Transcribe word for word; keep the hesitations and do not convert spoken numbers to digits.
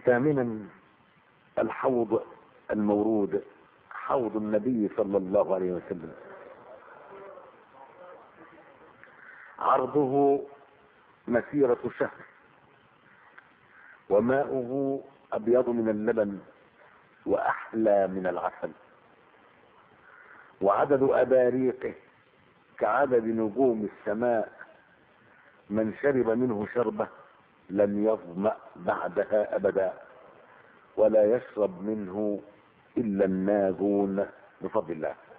ثامنا الحوض المورود، حوض النبي صلى الله عليه وسلم، عرضه مسيرة شهر، وماؤه أبيض من اللبن وأحلى من العسل، وعدد أباريقه كعدد نجوم السماء، من شرب منه شربة لم يظمأ بعدها أبدا، ولا يشرب منه إلا الناجون بفضل الله.